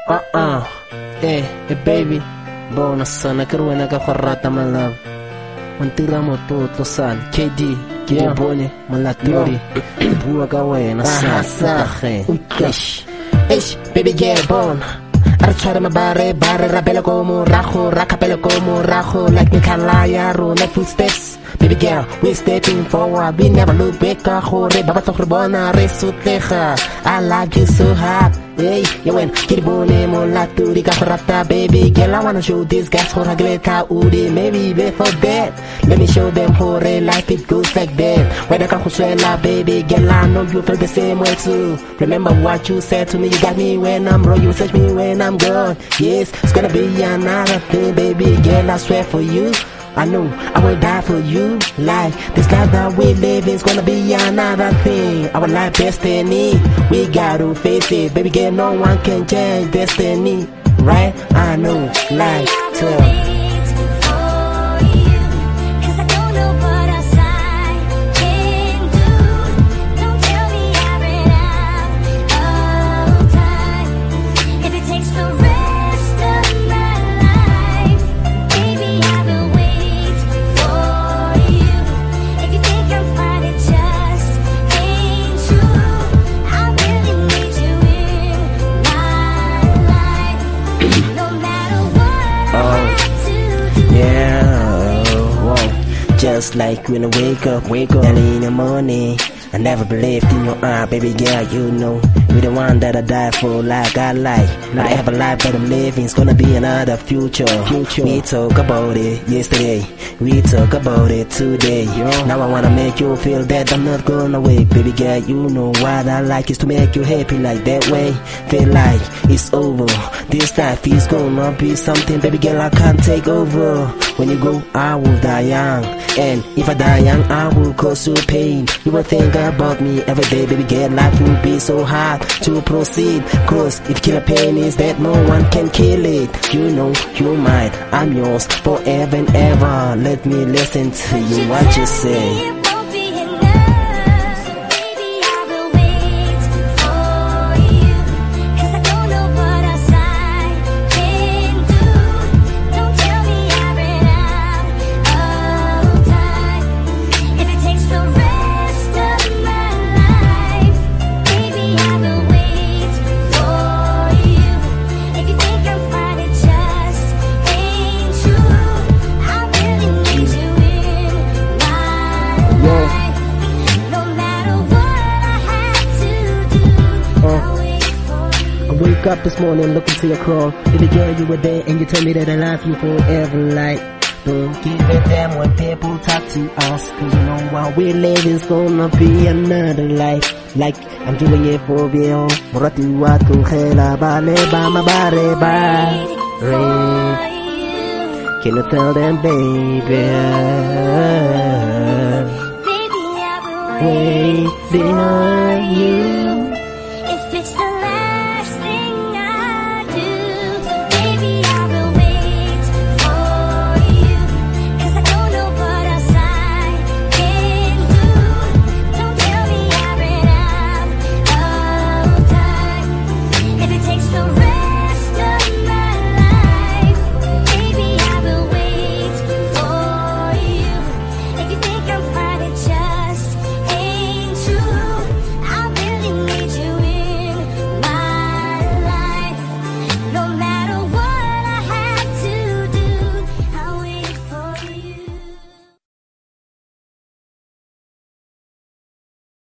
Hey baby, bona sana karuana ka kharata my love. Mantira mo to san KD Kibone Malaturi Bua ka wena sa Ish baby get born Archara mabare bare rabela como rajo rakapela como rajo like me kalaya ro like footsteps. Baby girl, we stepping forward, we never look back. Hore, baba tokhrbona resutleha. I like you so hot. Hey, you went kiribone molaturi kahrata. Baby girl, I wanna show these guys how gleta udi. Maybe before that, let me show them how life it goes like that. When I come to baby girl, I know you feel the same way too. Remember what you said to me, you got me when I'm wrong, you search me when I'm gone. Yes, it's gonna be another thing, baby girl, I swear for you. I know I will die for you. Like this life that we live is gonna be another thing. Our life destiny, we gotta face it. Baby girl, no one can change destiny, right? I know, like to. Just like when I wake up early in the morning, I never believed in your arm, baby girl, you know. You're the one that I die for, like I like. I have a life that I'm living, it's gonna be another future. We talk about it yesterday, we talk about it today. Now I wanna make you feel that I'm not gonna wait. Baby girl, you know what I like is to make you happy like that way. Feel like it's over, this life is gonna be something, baby girl, I can't take over. When you go, I will die young, and if I die young, I will cause you pain. You will think about me every day, baby girl, life will be so hard to proceed. Cause if killer pain is that no one can kill it. You know, you're mine, I'm yours, forever and ever. Let me listen to you, what you say. Wake up this morning, look into your crawl. Baby girl, you were there and you tell me that I love you forever. Like, don't give a damn when people talk to us, cause you know what we live is gonna be another life. Like, I'm doing it for real. Murati watu khela bale ba ma bare ba. Can you tell them, baby? Wait behind you.